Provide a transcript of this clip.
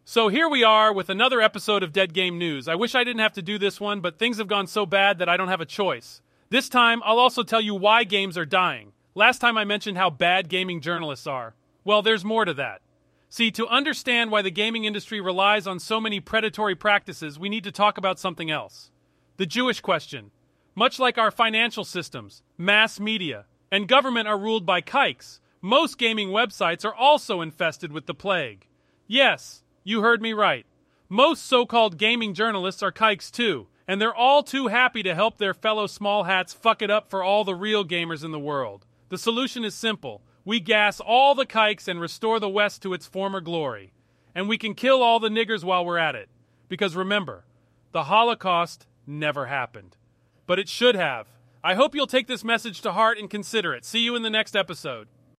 So here we are with another episode of Dead Game News. I wish I didn't have to do this one, but things have gone so bad that I don't have a choice. This time, I'll also tell you why games are dying. Last time I mentioned how bad gaming journalists are. Well, there's more to that. See, to understand why the gaming industry relies on so many predatory practices, we need to talk about something else. The Jewish question. Much like our financial systems, mass media, and government are ruled by kikes, most gaming websites are also infested with the plague. Yes, you heard me right. Most so-called gaming journalists are kikes too, and they're all too happy to help their fellow small hats fuck it up for all the real gamers in the world. The solution is simple. We gas all the kikes and restore the West to its former glory. And we can kill all the niggers while we're at it. Because remember, the Holocaust never happened. But it should have. I hope you'll take this message to heart and consider it. See you in the next episode.